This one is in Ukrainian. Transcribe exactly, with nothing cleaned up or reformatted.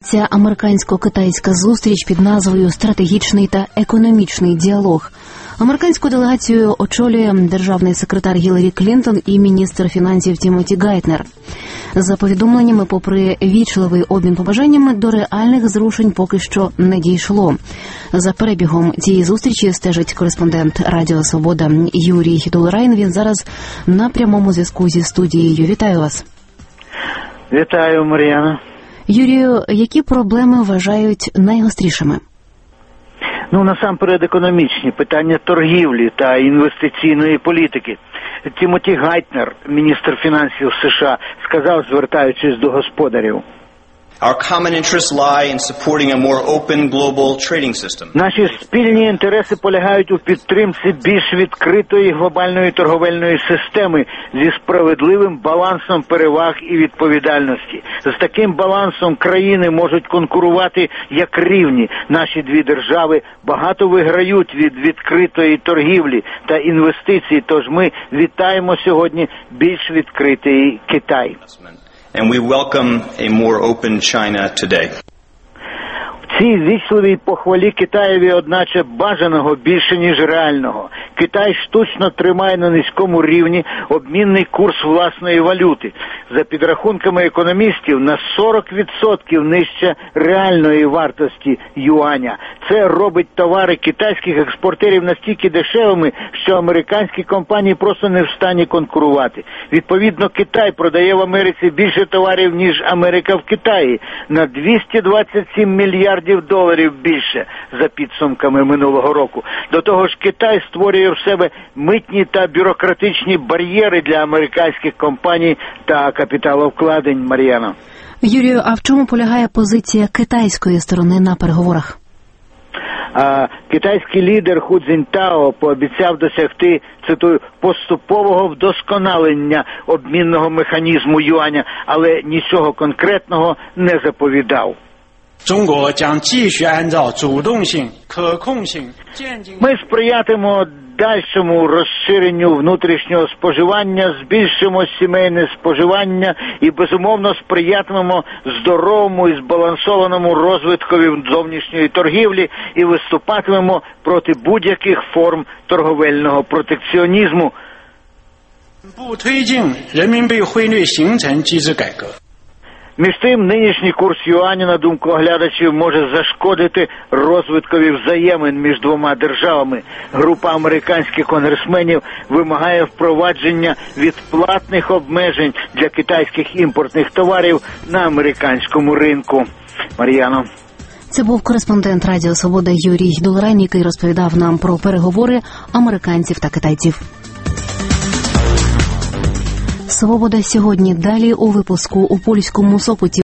відбувається американсько-китайська зустріч під назвою «Стратегічний та економічний діалог». Американську делегацію очолює державний секретар Гіларі Клінтон і міністр фінансів Тімоті Гайтнер. За повідомленнями, попри вічливий обмін побажаннями, до реальних зрушень поки що не дійшло. За перебігом цієї зустрічі стежить кореспондент Радіо Свобода Юрій Хідулрайн. Він зараз на прямому зв'язку зі студією. Вітаю вас. Вітаю, Мар'яна. Юрію, які проблеми вважають найгострішими? Ну, насамперед, економічні питання торгівлі та інвестиційної політики. Тімоті Гайтнер, міністр фінансів США, сказав, звертаючись до господарів: Our common interests lie in supporting a more open global trading system. Наші спільні інтереси полягають у підтримці більш відкритої глобальної торговельної системи зі справедливим балансом переваг і відповідальності. З таким балансом країни можуть конкурувати як рівні. Наші дві держави багато виграють від відкритої торгівлі та інвестицій, тож ми вітаємо сьогодні більш відкритий Китай. And we welcome a more open China today. В цій вічливій похвалі Китаєві, одначе, бажаного більше, ніж реального. Китай штучно тримає на низькому рівні обмінний курс власної валюти. За підрахунками економістів, на сорок відсотків нижче реальної вартості юаня. Це робить товари китайських експортерів настільки дешевими, що американські компанії просто не в стані конкурувати. Відповідно, Китай продає в Америці більше товарів, ніж Америка в Китаї. На двісті двадцять сім мільярдів доларів більше за підсумками минулого року. До того ж, Китай створює в себе митні та бюрократичні бар'єри для американських компаній та капіталовкладень, Мар'яна. Юрію, а в чому полягає позиція китайської сторони на переговорах? А китайський лідер Ху Цзіньтао пообіцяв досягти, цитую, поступового вдосконалення обмінного механізму юаня, але нічого конкретного не заповідав. Ми сприятимемо дальшому розширенню внутрішнього споживання, збільшимо сімейне споживання і, безумовно, сприятимемо здоровому і збалансованому розвиткові зовнішньої торгівлі і виступатимемо проти будь-яких форм торговельного протекціонізму. Між тим, нинішній курс юаня, на думку оглядачів, може зашкодити розвиткові взаємин між двома державами. Група американських конгресменів вимагає впровадження відплатних обмежень для китайських імпортних товарів на американському ринку. Мар'яно. Це був кореспондент Радіо Свобода Юрій Хідулрайн, який розповідав нам про переговори американців та китайців. Свобода сьогодні. Далі у випуску: у польському Сопоті